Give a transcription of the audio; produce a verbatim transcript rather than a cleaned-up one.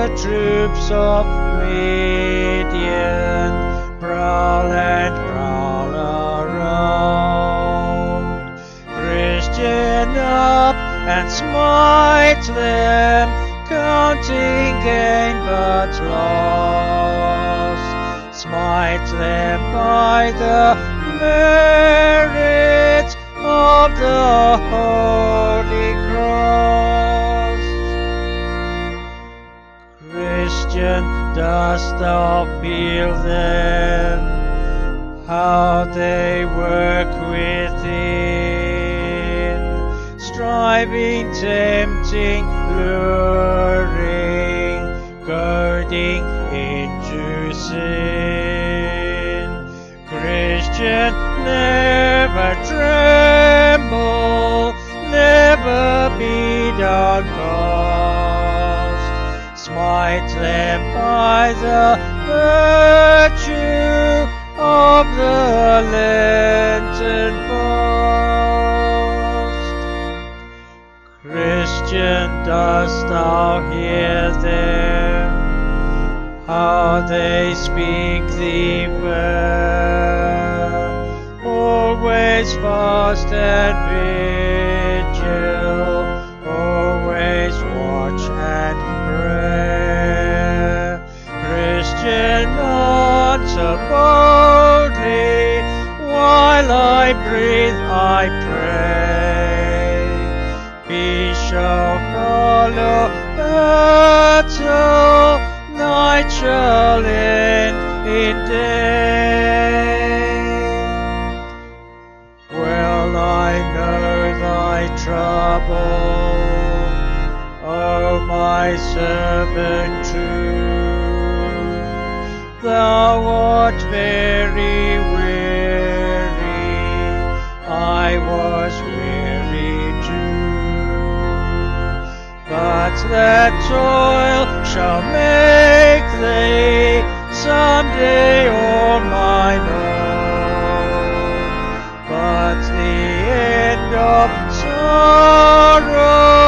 the troops of Midian prowl and prowl around. Christian, up and smite them, counting gain but loss. Smite them by the merits of the Holy Cross. Christian, dost thou feel them, how they work within, striving, tempting, luring, goading into sin. Christian, never tremble, never be downcast. Smite them by the virtue of the Lenten fast. Christian, dost thou hear them, how they speak thee fair? Always fast and vigil, always watch and pray. Christian, answer boldly, while I breathe I pray. Peace shall follow battle, night shall end in day. Well I know thy trouble, O my servant true. Thou art very weary, I was weary too. But that toil shall make thee someday all mine own. But the end of sorrow